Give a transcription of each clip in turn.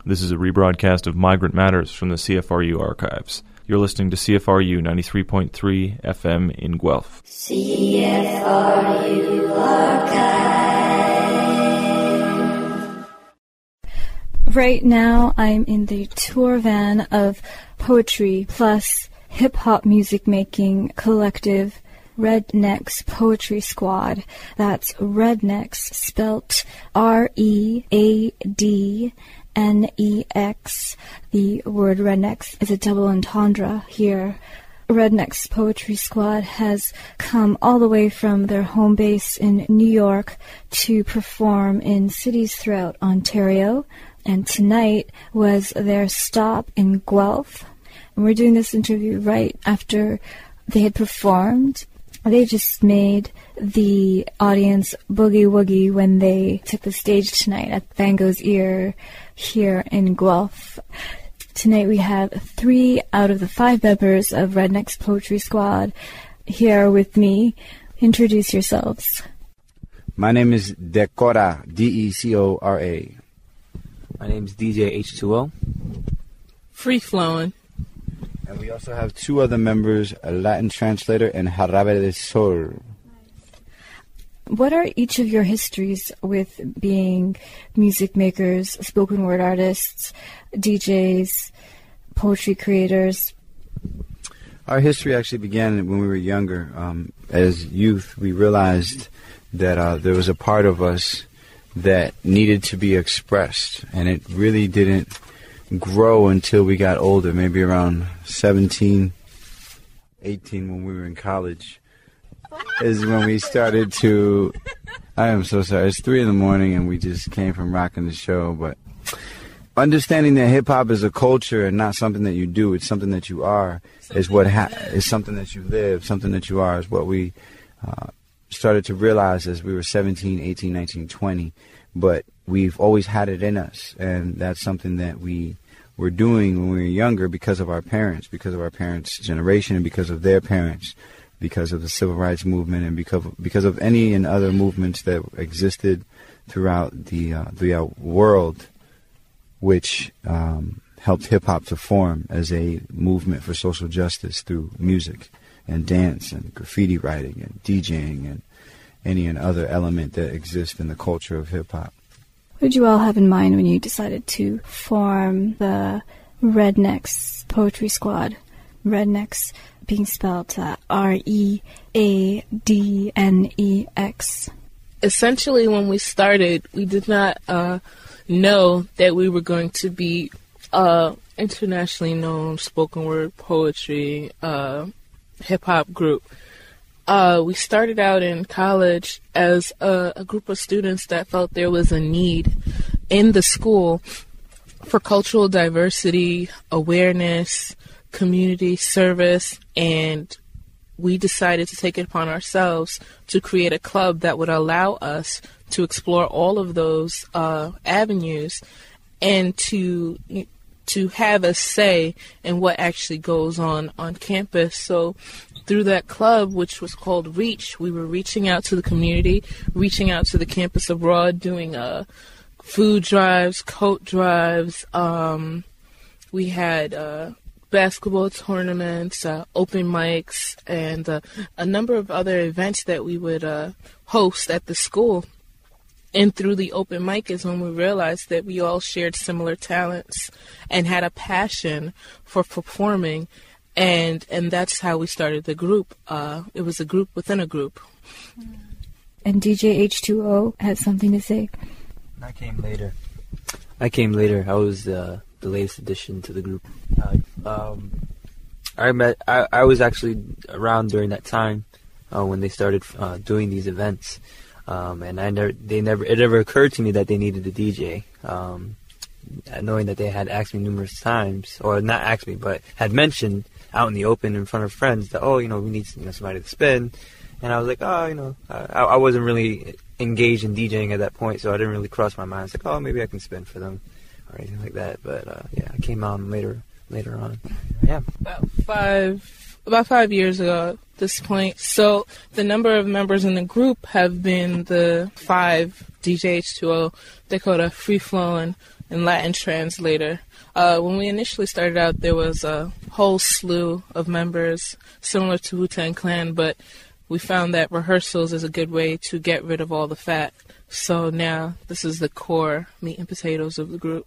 This is a rebroadcast of Migrant Matters from the CFRU archives. You're listening to CFRU 93.3 FM in Guelph. CFRU archive. Right now, I'm in the tour van of poetry plus hip-hop music-making collective Rednex Poetry Squad. That's Rednex, spelt R-E-A-D-N-E-X. The word rednex is a double entendre here. Rednex Poetry Squad has come all the way from their home base in New York to perform in cities throughout Ontario, and tonight was their stop in Guelph. And we're doing this interview right after they had performed. They just made the audience boogie-woogie when they took the stage tonight at Van Gogh's Ear here in Guelph. Tonight we have 3 out of the 5 members of Rednex Poetry Squad here with me. Introduce yourselves. My name is Decora, D-E-C-O-R-A. My name is DJ H2O. Free Flowing. And we also have 2 other members, a Latin translator and Jarabe de Sol. What are each of your histories with being music makers, spoken word artists, DJs, poetry creators? Our history actually began when we were younger. As youth, we realized that there was a part of us that needed to be expressed, and it really didn't grow until we got older, maybe around 17, 18 when we were in college, is when we started to, I am so sorry, it's 3 a.m. and we just came from rocking the show, but understanding that hip-hop is a culture and not something that you do, it's something that you are, is what is something that you live, something that you are, is what we started to realize as we were 17, 18, 19, 20, but we've always had it in us, and that's something that we were doing when we were younger because of our parents' generation, and because of their parents, because of the civil rights movement, and because of any and other movements that existed throughout the world, which helped hip-hop to form as a movement for social justice through music and dance and graffiti writing and DJing and any and other element that exists in the culture of hip-hop. What did you all have in mind when you decided to form the Rednex Poetry Squad? Rednex being spelled R-E-A-D-N-E-X. Essentially, when we started, we did not know that we were going to be internationally known spoken word poetry hip-hop group. We started out in college as a group of students that felt there was a need in the school for cultural diversity, awareness, community service, and we decided to take it upon ourselves to create a club that would allow us to explore all of those avenues and to have a say in what actually goes on campus. So through that club, which was called REACH, we were reaching out to the community, reaching out to the campus abroad, doing food drives, coat drives. We had basketball tournaments, open mics, and a number of other events that we would host at the school. And through the open mic is when we realized that we all shared similar talents and had a passion for performing. And that's how we started the group. It was a group within a group. And DJ H2O had something to say. I came later. I was the latest addition to the group. I was actually around during that time when they started doing these events. And it never occurred to me that they needed a DJ. Knowing that they had asked me numerous times, or not asked me, but had mentioned out in the open in front of friends that, we need somebody to spin. And I was like, I wasn't really engaged in DJing at that point, so I didn't really cross my mind. It's like, maybe I can spin for them or anything like that. But I came on later on. Yeah, about 5 years ago at this point. So the number of members in the group have been the 5: DJ H2O, Dakota, Free Flowing, and Latin translator. When we initially started out, there was a whole slew of members similar to Wu-Tang Clan, but we found that rehearsals is a good way to get rid of all the fat. So now this is the core meat and potatoes of the group.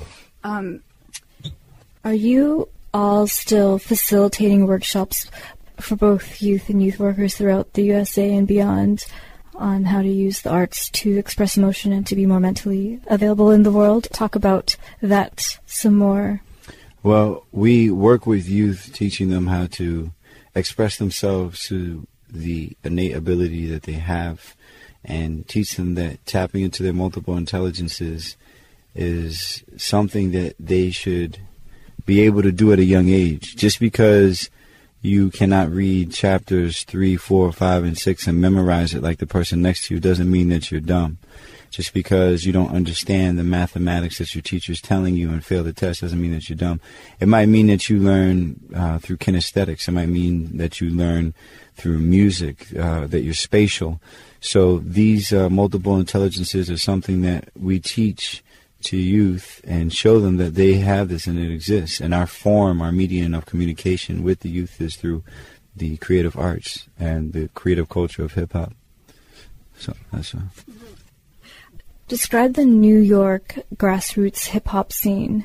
Are you all still facilitating workshops for both youth and youth workers throughout the USA and beyond on how to use the arts to express emotion and to be more mentally available in the world? Talk about that some more. Well, we work with youth, teaching them how to express themselves to the innate ability that they have, and teach them that tapping into their multiple intelligences is something that they should be able to do at a young age. Just because you cannot read chapters 3, 4, 5, and 6 and memorize it like the person next to you doesn't mean that you're dumb. Just because you don't understand the mathematics that your teacher's telling you and fail the test doesn't mean that you're dumb. It might mean that you learn through kinesthetics. It might mean that you learn through music, that you're spatial. So these multiple intelligences are something that we teach to youth and show them that they have this and it exists. And our form, our medium of communication with the youth is through the creative arts and the creative culture of hip-hop. So that's Describe the New York grassroots hip-hop scene.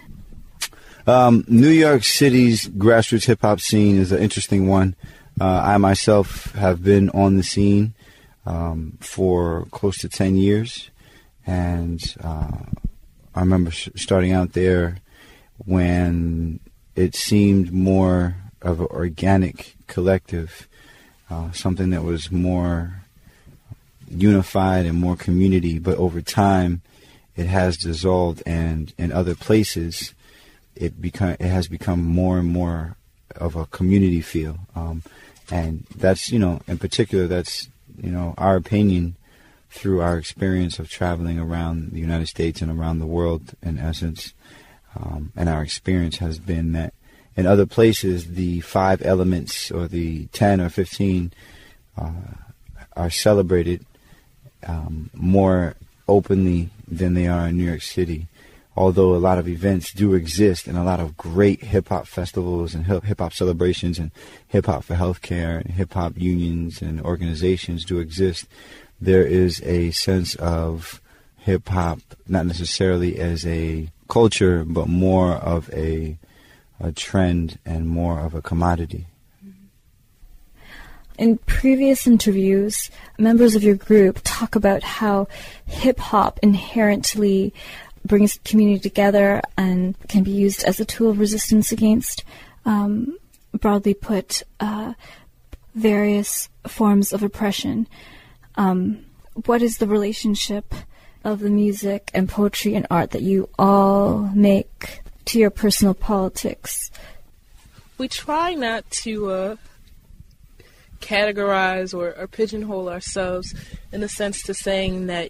New York City's grassroots hip-hop scene is an interesting one. I myself have been on the scene for close to 10 years, and I remember starting out there when it seemed more of an organic collective, something that was more unified and more community, but over time it has dissolved, and in other places it has become more and more of a community feel, and that's, in particular, that's our opinion through our experience of traveling around the United States and around the world, in essence. And our experience has been that in other places, the 5 elements or the 10 or 15 are celebrated more openly than they are in New York City. Although a lot of events do exist and a lot of great hip-hop festivals and hip-hop celebrations and hip-hop for healthcare and hip-hop unions and organizations do exist, there is a sense of hip-hop not necessarily as a culture, but more of a trend and more of a commodity. In previous interviews, members of your group talk about how hip-hop inherently brings community together and can be used as a tool of resistance against, broadly put, various forms of oppression. What is the relationship of the music and poetry and art that you all make to your personal politics? We try not to categorize or pigeonhole ourselves in the sense to saying that,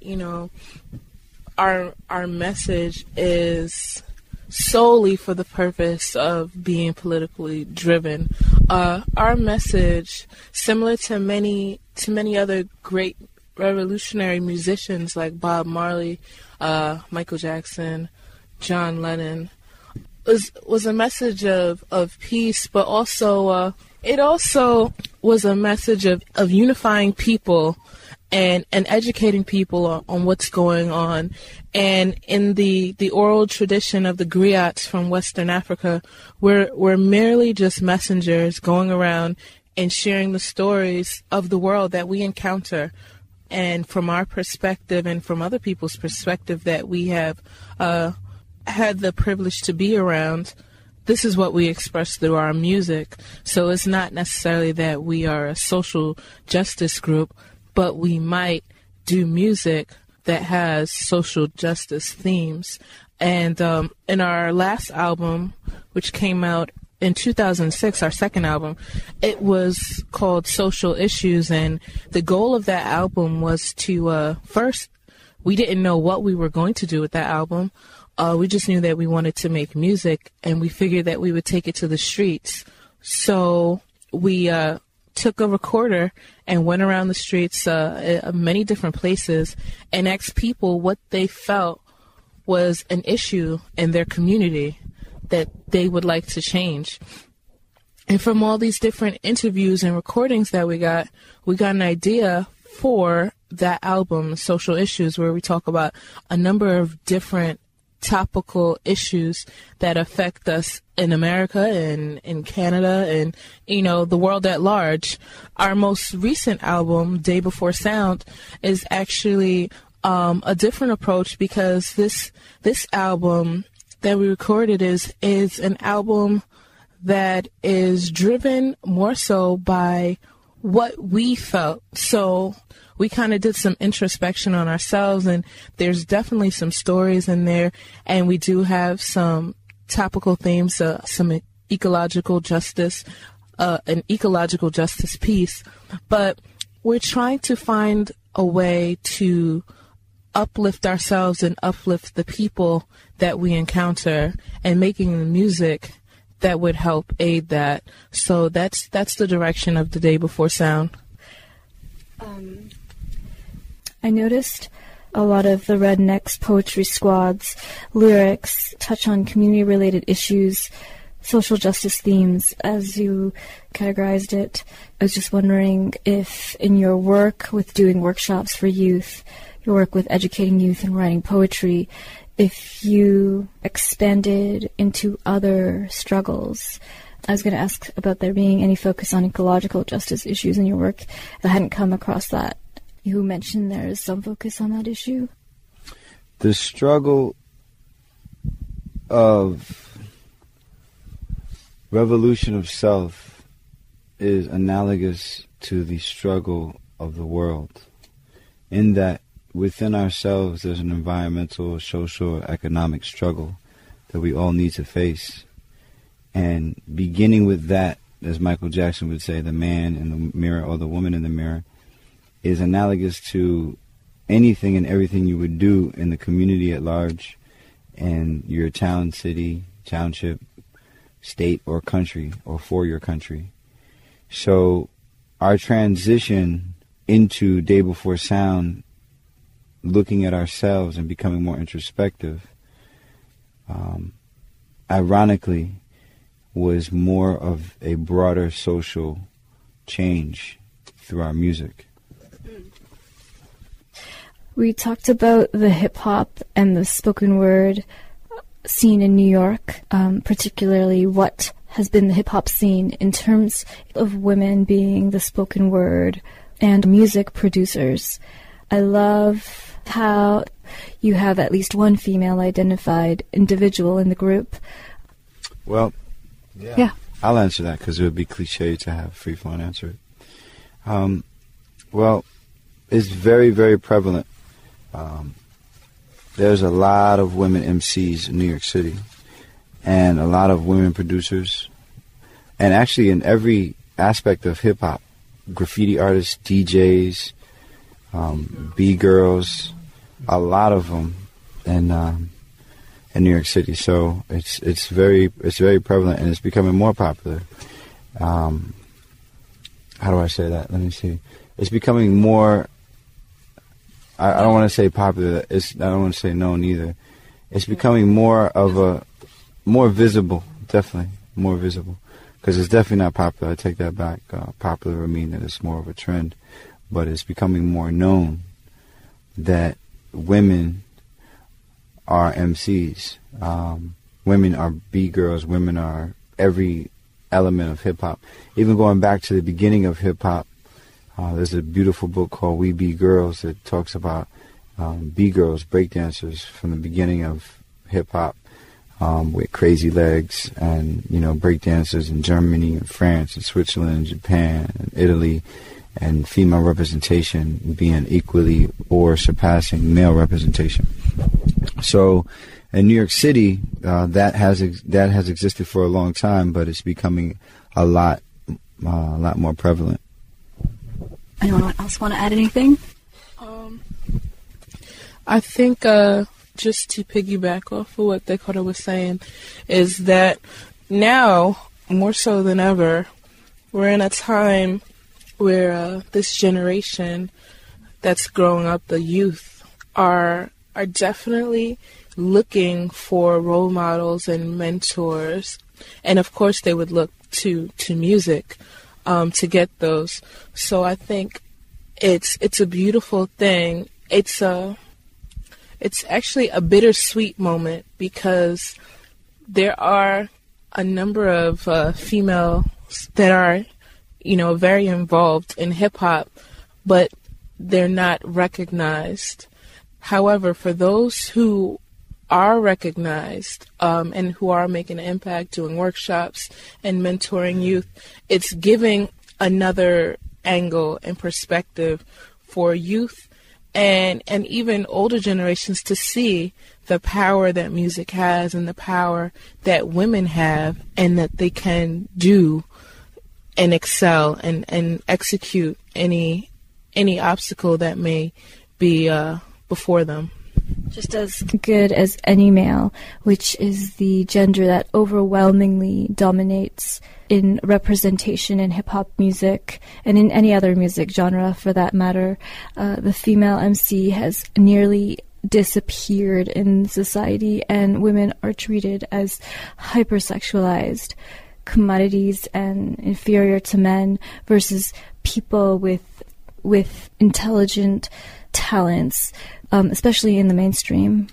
our message is solely for the purpose of being politically driven. Our message, similar to many other great revolutionary musicians like Bob Marley, Michael Jackson, John Lennon, was a message of peace, but also it also was a message of unifying people and educating people on what's going on. And in the oral tradition of the griots from Western Africa, we're merely just messengers going around and sharing the stories of the world that we encounter. And from our perspective and from other people's perspective that we have had the privilege to be around, this is what we express through our music. So it's not necessarily that we are a social justice group, but we might do music that has social justice themes. And in our last album, which came out in 2006, our second album, it was called Social Issues. And the goal of that album was to, first, we didn't know what we were going to do with that album. We just knew that we wanted to make music, and we figured that we would take it to the streets. So we took a recorder and went around the streets, many different places, and asked people what they felt was an issue in their community that they would like to change. And from all these different interviews and recordings that we got an idea for that album, Social Issues, where we talk about a number of different topical issues that affect us in America and in Canada and, you know, the world at large. Our most recent album, Day Before Sound, is actually a different approach, because this album that we recorded is an album that is driven more so by what we felt. So we kind of did some introspection on ourselves, and there's definitely some stories in there, and we do have some topical themes, some ecological justice, an ecological justice piece. But we're trying to find a way to uplift ourselves and uplift the people that we encounter, and making the music that would help aid that. So that's the direction of the Day Before Sound. I noticed a lot of the Rednecks Poetry Squad's lyrics touch on community-related issues, social justice themes, as you categorized it. I was just wondering if in your work with doing workshops for youth, your work with educating youth and writing poetry, if you expanded into other struggles. I was going to ask about there being any focus on ecological justice issues in your work. I hadn't come across that. You mentioned there is some focus on that issue. The struggle of revolution of self is analogous to the struggle of the world, in that within ourselves there's an environmental, social, economic struggle that we all need to face. And beginning with that, as Michael Jackson would say, the man in the mirror or the woman in the mirror, is analogous to anything and everything you would do in the community at large, and your town, city, township, state, or country, or for your country. So our transition into Day Before Sound, looking at ourselves and becoming more introspective, ironically, was more of a broader social change through our music. We talked about the hip-hop and the spoken word scene in New York, particularly what has been the hip-hop scene in terms of women being the spoken word and music producers. I love how you have at least one female-identified individual in the group. Well, yeah. I'll answer that because it would be cliche to have free-flowing answer it. Well, it's very, very prevalent. There's a lot of women MCs in New York City, and a lot of women producers, and actually in every aspect of hip-hop, graffiti artists, DJs, B-girls, a lot of them in New York City. So it's very prevalent, and it's becoming more popular. How do I say that? Let me see. It's becoming more. I don't want to say popular. I don't want to say known either. It's becoming more visible. Definitely more visible, because it's definitely not popular. I take that back. Popular would mean that it's more of a trend, but it's becoming more known that women are MCs. Women are B-girls. Women are every element of hip-hop. Even going back to the beginning of hip-hop, there's a beautiful book called We Be Girls that talks about B-girls, breakdancers from the beginning of hip-hop, with Crazy Legs and, breakdancers in Germany and France and Switzerland and Japan and Italy, and female representation being equally or surpassing male representation. So in New York City, that has existed for a long time, but it's becoming a lot more prevalent. Anyone else want to add anything? I think just to piggyback off of what Dakota was saying is that now, more so than ever, we're in a time where this generation that's growing up, the youth, are definitely looking for role models and mentors. And of course they would look to music to get those. So I think it's a beautiful thing. It's actually a bittersweet moment because there are a number of females that are, very involved in hip hop, but they're not recognized. However, for those who are recognized and who are making an impact, doing workshops and mentoring youth, it's giving another angle and perspective for youth and even older generations to see the power that music has and the power that women have and that they can do and excel and execute any obstacle that may be before them. Just as good as any male, which is the gender that overwhelmingly dominates in representation in hip-hop music and in any other music genre for that matter. The female MC has nearly disappeared in society, and women are treated as hypersexualized commodities and inferior to men versus people with intelligent talents, especially in the mainstream.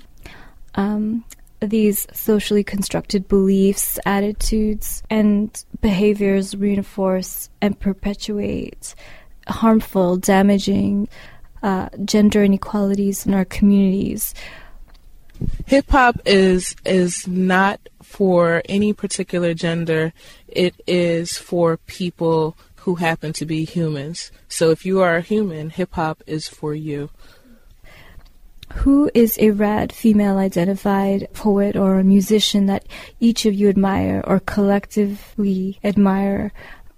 These socially constructed beliefs, attitudes, and behaviors reinforce and perpetuate harmful, damaging gender inequalities in our communities. Hip-hop is not for any particular gender. It is for people who happen to be humans. So if you are a human, hip-hop is for you. Who is a rad female-identified poet or a musician that each of you admire or collectively admire?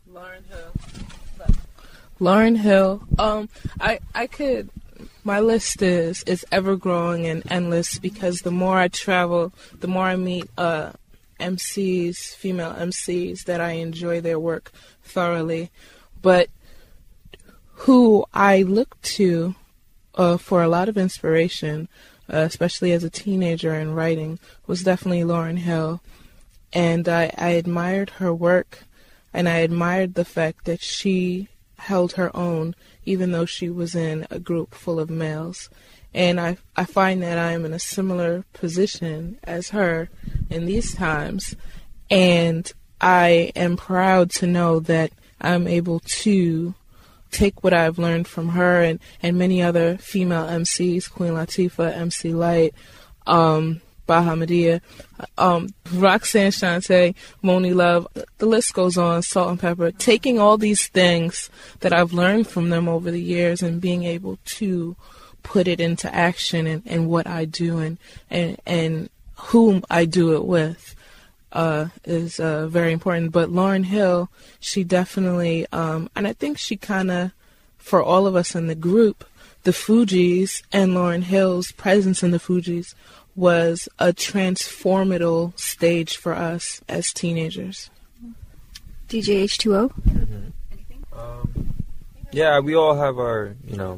Lauryn Hill. I could. My list is ever growing and endless because the more I travel, the more I meet MCs, female MCs, that I enjoy their work thoroughly. But who I look to for a lot of inspiration, especially as a teenager in writing, was definitely Lauryn Hill. And I admired her work, and I admired the fact that she held her own, even though she was in a group full of males. And I find that I am in a similar position as her in these times. And I am proud to know that I'm able to take what I've learned from her and many other female MCs, Queen Latifah, MC Lyte, Baha Medea, Roxanne Shante, Moni Love, the list goes on, Salt and Pepper, taking all these things that I've learned from them over the years and being able to put it into action in what I do and whom I do it with is very important. But Lauryn Hill, she definitely, and I think she kind of, for all of us in the group, the Fugees and Lauryn Hill's presence in the Fugees was a transformative stage for us as teenagers. DJ H2O? Mm-hmm. Yeah, we all have our,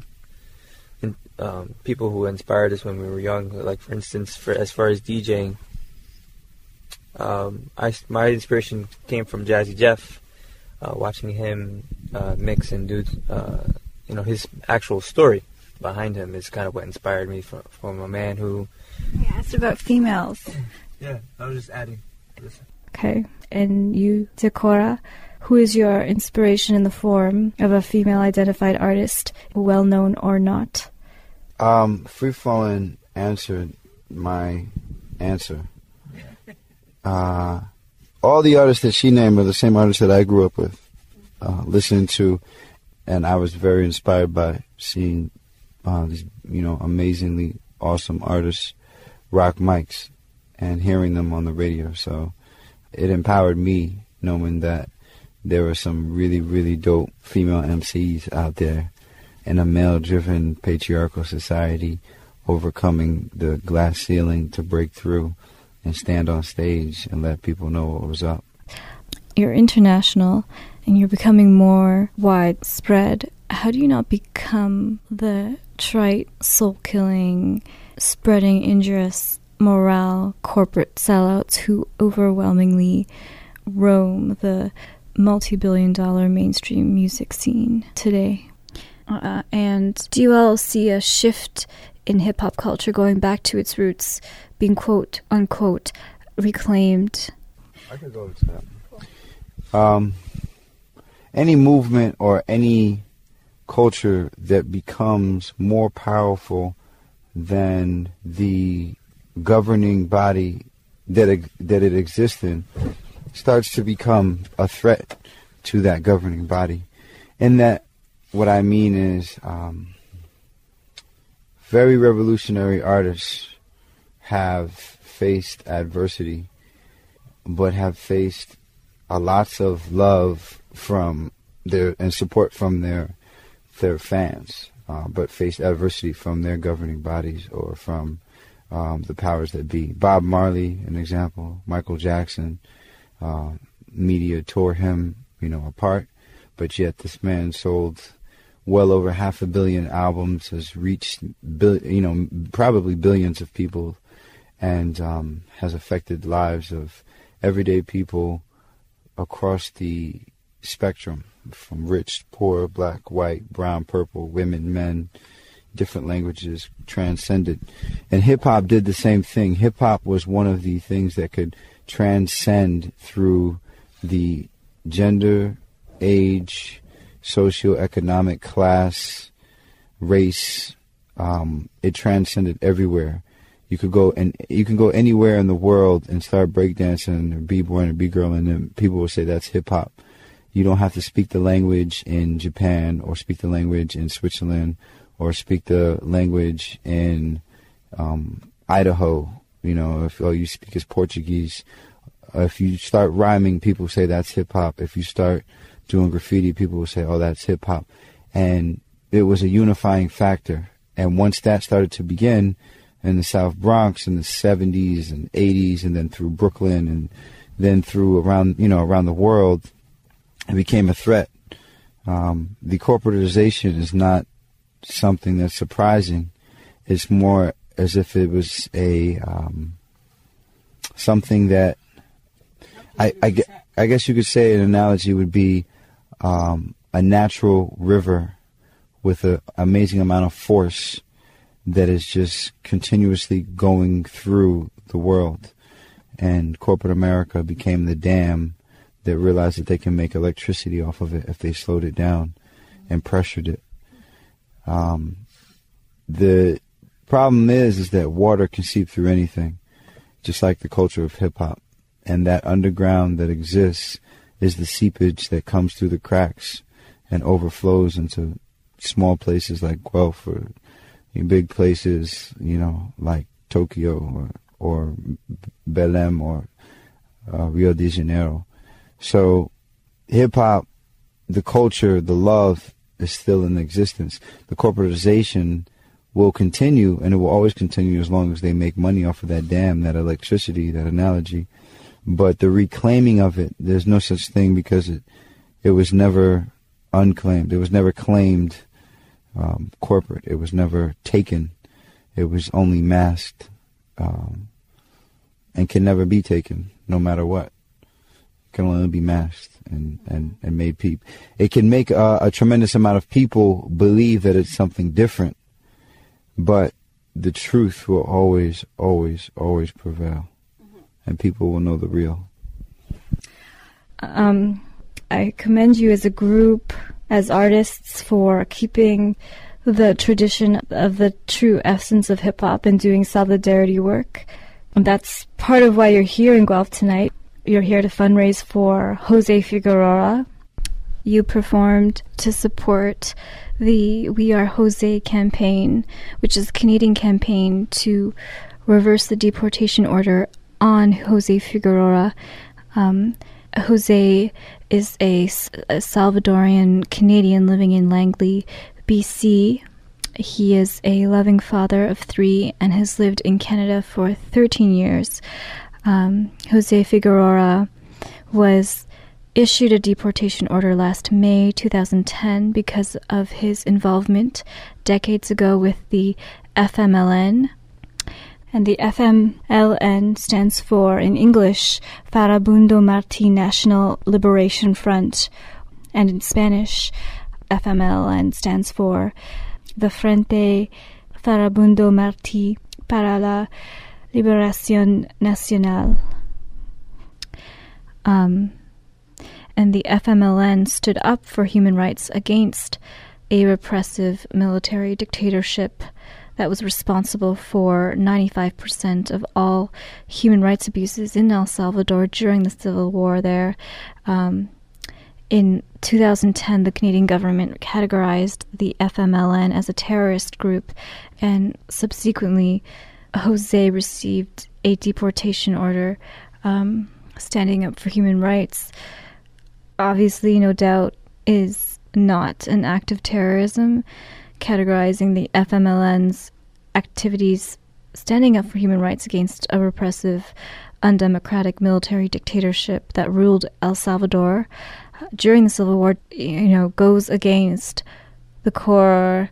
people who inspired us when we were young. Like, for instance, as far as DJing, my inspiration came from Jazzy Jeff. Watching him mix and do, his actual story behind him is kind of what inspired me from a man who... I asked about females. Yeah, I was just adding. Okay. And you, Decora, who is your inspiration in the form of a female-identified artist, well-known or not? Free Flowing answered my answer. All the artists that she named are the same artists that I grew up with, listening to, and I was very inspired by seeing these, amazingly awesome artists rock mics and hearing them on the radio. So it empowered me knowing that there were some really, really dope female MCs out there in a male-driven patriarchal society, overcoming the glass ceiling to break through and stand on stage and let people know what was up. You're international and you're becoming more widespread. How do you not become the trite, soul-killing, spreading injurious morale corporate sellouts who overwhelmingly roam the multi-billion-dollar mainstream music scene today. And do you all see a shift in hip-hop culture going back to its roots, being quote-unquote reclaimed? I could go to that. Any movement or any culture that becomes more powerful than the governing body that it exists in starts to become a threat to that governing body. And that, what I mean is, very revolutionary artists have faced adversity, but have faced lots of love from and support from their fans, but faced adversity from their governing bodies or from the powers that be. Bob Marley, an example. Michael Jackson, media tore him, apart, but yet this man sold well over 500 million albums, has reached, probably billions of people, and has affected the lives of everyday people across the spectrum, from rich, poor, black, white, brown, purple, women, men, different languages, transcended. And hip-hop did the same thing. Hip-hop was one of the things that could transcend through the gender, age, socioeconomic class, race. It transcended everywhere. You can go anywhere in the world and start breakdancing or b-boying or b-girl, and then people will say that's hip-hop. You don't have to speak the language in Japan or speak the language in Switzerland or speak the language in Idaho. If all you speak is Portuguese. If you start rhyming, people say that's hip-hop. If you start doing graffiti, people will say, oh, that's hip-hop. And it was a unifying factor. And once that started to begin in the South Bronx in the 70s and 80s, and then through Brooklyn, and then through around the world, it became a threat. The corporatization is not something that's surprising. It's more as if it was a something that I guess you could say an analogy would be a natural river with an amazing amount of force that is just continuously going through the world. And corporate America became the dam that realized that they can make electricity off of it if they slowed it down and pressured it. The problem is that water can seep through anything, just like the culture of hip-hop. And that underground that exists is the seepage that comes through the cracks and overflows into small places like Guelph, or big places, like Tokyo or Belém or Rio de Janeiro. So hip-hop, the culture, the love is still in existence. The corporatization will continue, and it will always continue as long as they make money off of that dam, that electricity, that analogy. But the reclaiming of it, there's no such thing, because it was never unclaimed. It was never claimed corporate. It was never taken. It was only masked, and can never be taken, no matter what. It can only be masked and made people. It can make a tremendous amount of people believe that it's something different, but the truth will always, always, always prevail, and people will know the real. I commend you as a group, as artists, for keeping the tradition of the true essence of hip-hop and doing solidarity work. And that's part of why you're here in Guelph tonight. You're here to fundraise for Jose Figueroa. You performed to support the We Are Jose campaign, which is a Canadian campaign to reverse the deportation order on Jose Figueroa. Jose is a Salvadorian Canadian living in Langley, BC. He is a loving father of 3 and has lived in Canada for 13 years. Jose Figueroa was issued a deportation order last May 2010 because of his involvement decades ago with the FMLN. And the FMLN stands for, in English, Farabundo Martí National Liberation Front. And in Spanish, FMLN stands for the Frente Farabundo Martí para la Liberación Nacional. And the FMLN stood up for human rights against a repressive military dictatorship that was responsible for 95% of all human rights abuses in El Salvador during the civil war there. In 2010, the Canadian government categorized the FMLN as a terrorist group, and subsequently, Jose received a deportation order standing up for human rights. Obviously, no doubt, is not an act of terrorism. Categorizing the FMLN's activities standing up for human rights against a repressive, undemocratic military dictatorship that ruled El Salvador during the Civil War, goes against the core,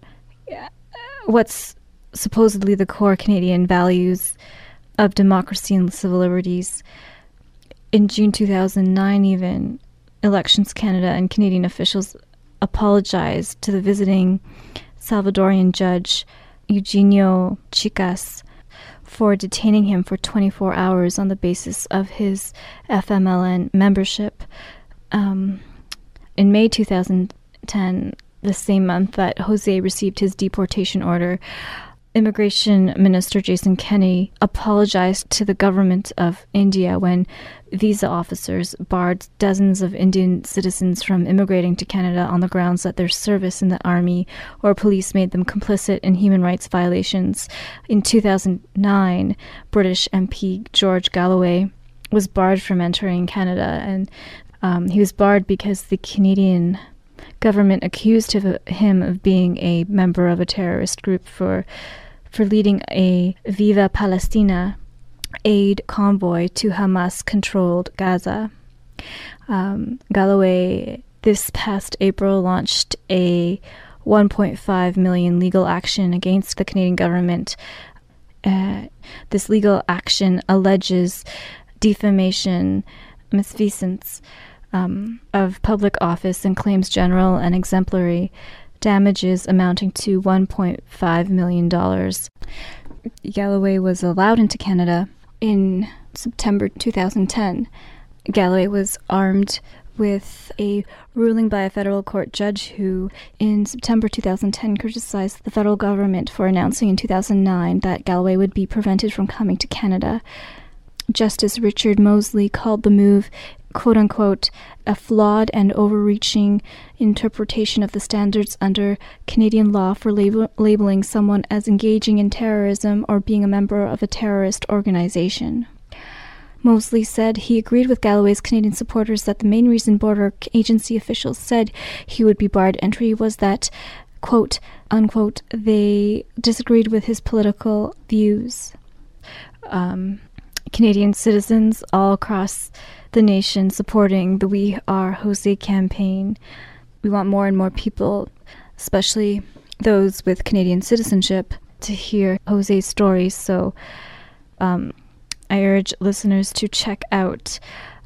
what's supposedly the core Canadian values of democracy and civil liberties. In June 2009, even, Elections Canada and Canadian officials apologized to the visiting Salvadorian judge, Eugenio Chicas, for detaining him for 24 hours on the basis of his FMLN membership. In May 2010, the same month that Jose received his deportation order, Immigration Minister Jason Kenney apologized to the government of India when visa officers barred dozens of Indian citizens from immigrating to Canada on the grounds that their service in the army or police made them complicit in human rights violations. In 2009, British MP George Galloway was barred from entering Canada, and he was barred because the Canadian government accused him of being a member of a terrorist group for leading a Viva Palestina aid convoy to Hamas-controlled Gaza. Galloway, this past April, launched a $1.5 million legal action against the Canadian government. This legal action alleges defamation, misfeasance of public office, and claims general and exemplary damages amounting to $1.5 million. Galloway was allowed into Canada in September 2010. Galloway was armed with a ruling by a federal court judge who, in September 2010, criticized the federal government for announcing in 2009 that Galloway would be prevented from coming to Canada. Justice Richard Mosley called the move, quote-unquote, a flawed and overreaching interpretation of the standards under Canadian law for labeling someone as engaging in terrorism or being a member of a terrorist organization. Mosley said he agreed with Galloway's Canadian supporters that the main reason border agency officials said he would be barred entry was that, quote, unquote, they disagreed with his political views. Canadian citizens all across the nation supporting the We Are Jose campaign. We want more and more people, especially those with Canadian citizenship, to hear Jose's stories. So I urge listeners to check out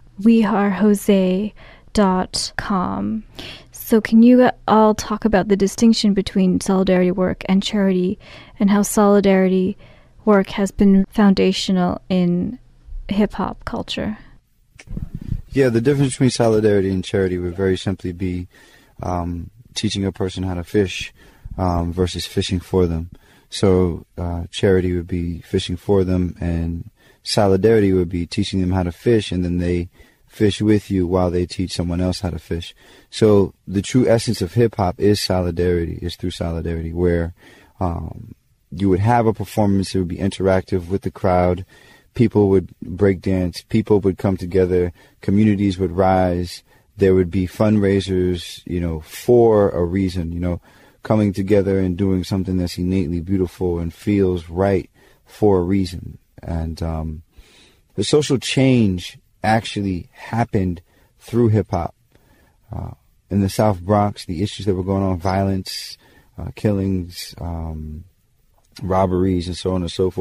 wearejose.com. So can you all talk about the distinction between solidarity work and charity, and how solidarity work has been foundational in hip-hop culture? Yeah, the difference between solidarity and charity would very simply be teaching a person how to fish versus fishing for them. So charity would be fishing for them, and solidarity would be teaching them how to fish, and then they fish with you while they teach someone else how to fish. So the true essence of hip-hop is solidarity, is through solidarity, where you would have a performance that would be interactive with the crowd. People would break dance, people would come together, communities would rise, there would be fundraisers, for a reason, coming together and doing something that's innately beautiful and feels right for a reason. And the social change actually happened through hip-hop. In the South Bronx, the issues that were going on, violence, killings, robberies, and so on and so forth,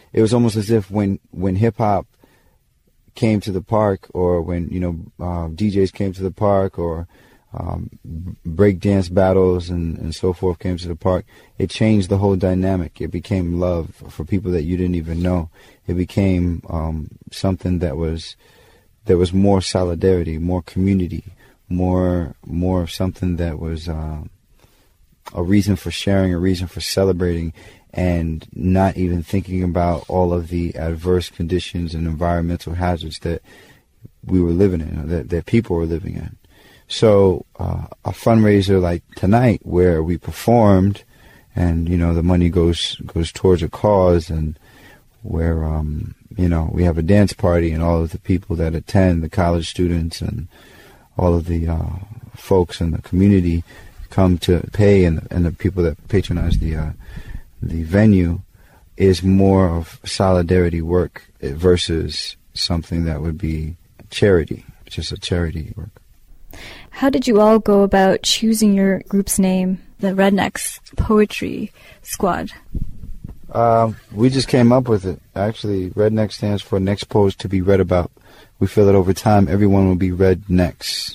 it was almost as if when hip hop came to the park, or when DJs came to the park, or breakdance battles and so forth came to the park, it changed the whole dynamic. It became love for people that you didn't even know. It became something that was more solidarity, more community, more something that was a reason for sharing, a reason for celebrating, and not even thinking about all of the adverse conditions and environmental hazards that we were living in, that people were living in. So a fundraiser like tonight, where we performed, and the money goes towards a cause, and where we have a dance party, and all of the people that attend, the college students and all of the folks in the community come to pay, and the people that patronize the venue, is more of solidarity work versus something that would be charity, just a charity work. How did you all go about choosing your group's name, the Rednecks Poetry Squad? We just came up with it. Actually, Redneck stands for next poets to be read about. We feel that over time, everyone will be Rednecks.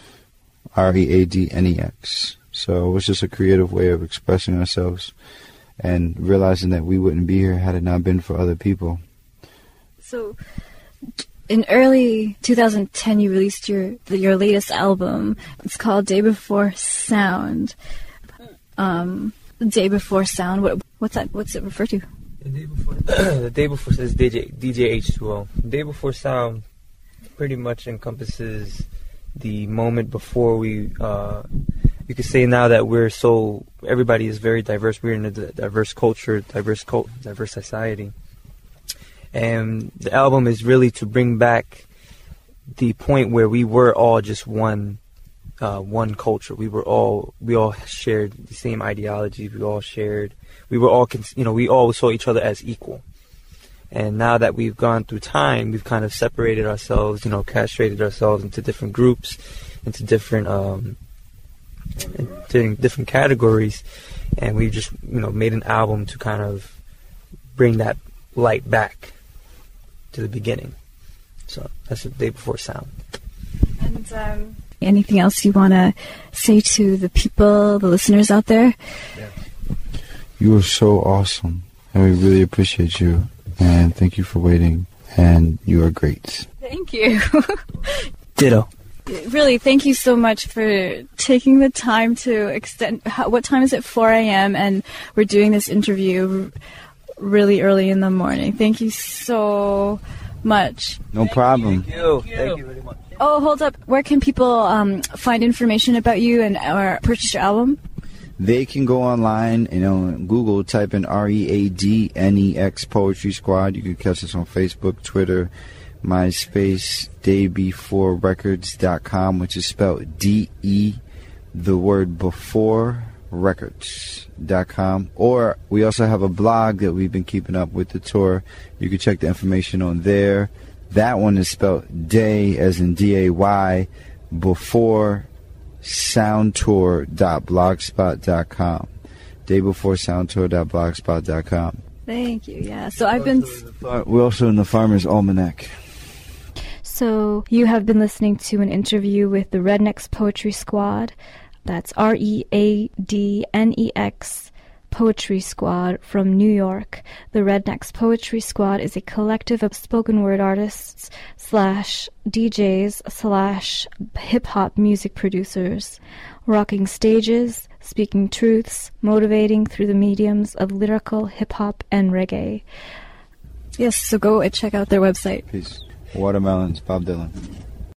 Readnex. So it was just a creative way of expressing ourselves and realizing that we wouldn't be here had it not been for other people. So, in early 2010, you released your latest album. It's called Day Before Sound. Day Before Sound. What's that? What's it refer to? The Day Before says DJ H2O. Day Before Sound pretty much encompasses the moment before we. You could say now that everybody is very diverse. We're in a diverse culture, diverse society. And the album is really to bring back the point where we were all just one culture. We all shared the same ideology. We all saw each other as equal. And now that we've gone through time, we've kind of separated ourselves, castrated ourselves into different groups, into different categories, and we just made an album to kind of bring that light back to the beginning. So that's the Day Before Sound. And anything else you want to say to the people, the listeners out there? Yeah. You are so awesome, and we really appreciate you, and thank you for waiting, and you are great. Thank you. Ditto. Really, thank you so much for taking the time to extend. What time is it? 4 a.m. and we're doing this interview really early in the morning. Thank you so much. No problem. Thank you very much. Oh, hold up. Where can people find information about you or purchase your album? They can go online, Google, type in READNEX Poetry Squad. You can catch us on Facebook, Twitter, MySpace, daybeforerecords.com, which is spelled DE, the word before, records.com. Or we also have a blog that we've been keeping up with the tour. You can check the information on there. That one is spelled day, as in DAY, before soundtour.blogspot.com. daybeforesoundtour.blogspot.com. Thank you. Yeah. So I've been. We're also in the Farmer's Almanac. So you have been listening to an interview with the Rednecks Poetry Squad. That's READNEX Poetry Squad from New York. The Rednecks Poetry Squad is a collective of spoken word artists / DJs / hip-hop music producers, rocking stages, speaking truths, motivating through the mediums of lyrical hip-hop and reggae. Yes, so go and check out their website. Peace. Watermelons, Bob Dylan.